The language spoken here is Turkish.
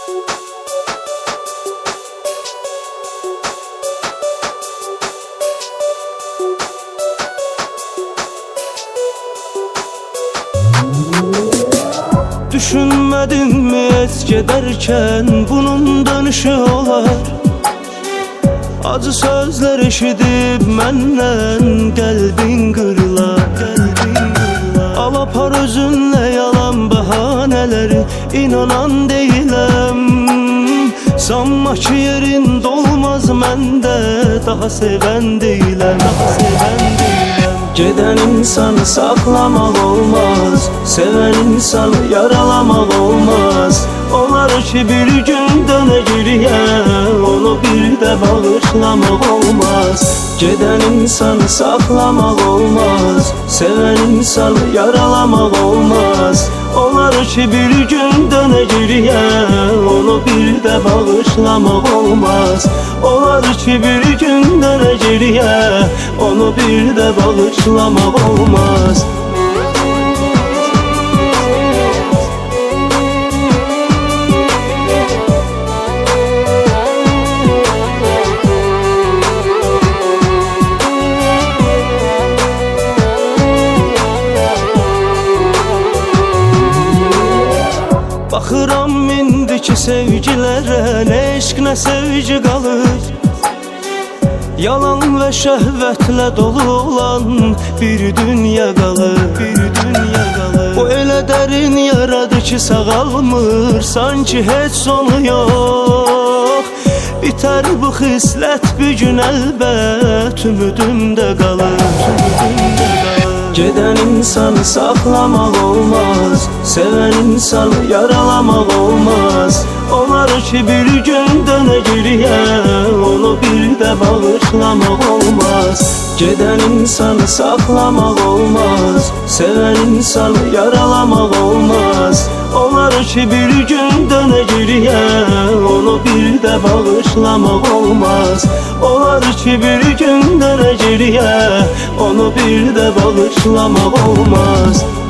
Düşünmedin mi hiç giderken bunun dönüşü olar? Acı sözler eşidip menden kalbin kırılar. Alapar özünle yalan bahaneleri inanan değilim. Sanma ki yerin dolmaz mende, daha seven değilim. Giden insanı saklamak olmaz, seven insanı yaralamak olmaz. Olar ki bir gün döne geriye, onu bir de bağışlamak olmaz. Giden insanı saklamak olmaz, seven insanı yaralamak olmaz. Olar ki bir gün döne geriye, onu bir de bağışlamak olmaz. Olar ki bir gün döne geriye, onu bir de bağışlamak olmaz. Baxıram indiki sevgilərə, nə eşq, nə sevgi qalır. Yalan və şəhvətlə dolu olan bir dünya qalır, bir dünya qalır. O elə dərin yaradır ki sağalmır, sanki heç sonu yox. Bitər bu xislət bir gün əlbət, ümidimdə qalır, ümidimdə qalır. Giden insanı saklamak olmaz, seven insanı yaralamak olmaz. Olar ki bir gün döne geriye, onu bir de bağışlamak olmaz. Giden insanı saklamak olmaz, seven insanı yaralamak olmaz. Olar ki bir gün döne geriye, onu bir de bağışlamak olmaz. Olar ki bir gün döne geriye, onu bir de bağışlamak olmaz.